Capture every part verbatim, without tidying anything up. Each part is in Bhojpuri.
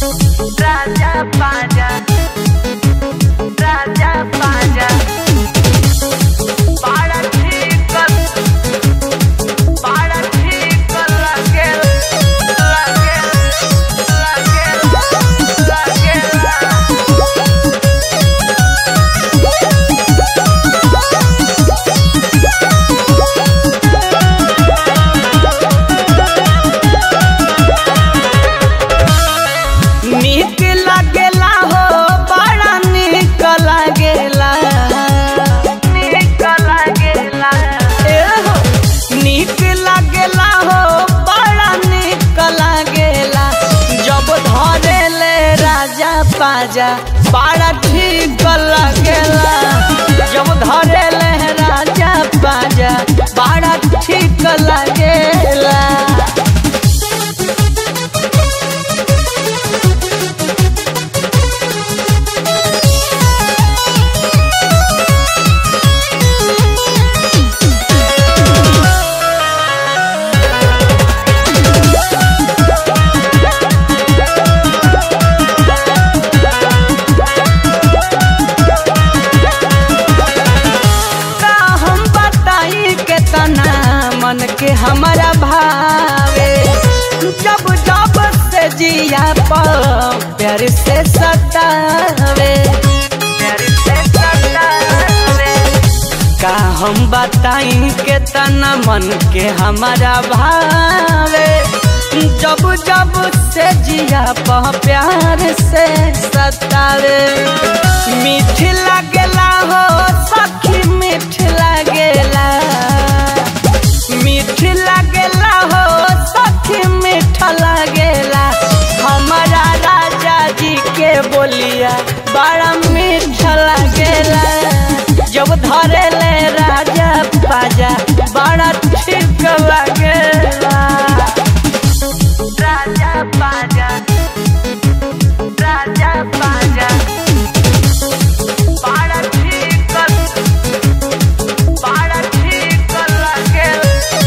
राजा पाजा राजा पाजा बड़ा ठीक बड़ा ठीक लगे लगे लगे नीक लागेला हो बड़ा नीक लागेला नीक लागेला ए हो नीक लागेला हो बड़ा नीक लागेला जब धरेले राजा पाजा बड़ा ठीक लागेला जब धरेले राजा पाजा बड़ा ठीक लागेला मन के हमारा भावे जब जब से जिया पर प्यार से सतावे प्यार से सतावे का हम बताई के तना मन के हमारा भावे जब जब से जिया पर प्यार से सतावे मीठ लागेला हो सखी मीठ लागेला मीठ लागेला हो सखी मीठ लागेला हमारा राजा जी के बोलिया बड़ा मीठ लागेला जब धरेले राजा पाजा बड़ा ठीक लागेला राजा पाजा राजा पाजा बड़ा ठीक बड़ा ठीक लागेला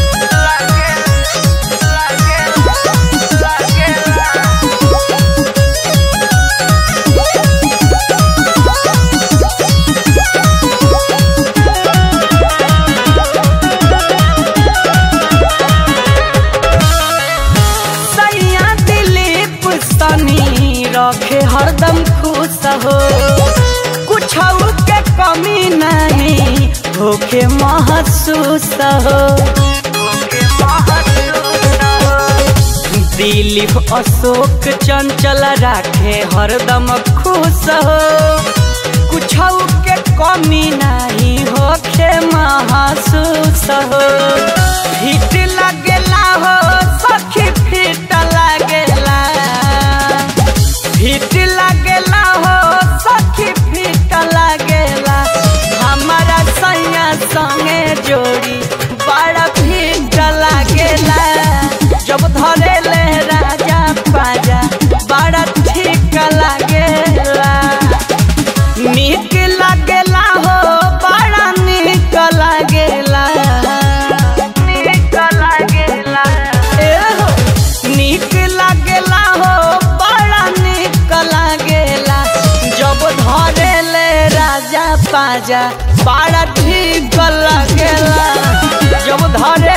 रखे हरदम खुश हो कुछ के कमी नहीं होके महसूस हो दिलीप अशोक चंचल राखे हरदम खुश हो कुछ के कमी नहीं होके महसूस हो फिट लगेला हो सखी फिट लगेला फिट लागेला हो सखी फिट लागेला हमारा सैया संगे जोड़ी बड़ा फिट लागेला जब धरेले राजा पाजा बड़ा ठीक लागेला नीक लागेला हो बड़ा नीक लागेला नीक लागेला ए हो नीक लागेला हो लागेला जब धरेले राजा पाजा बड़ा ठीक लागेला जब धरे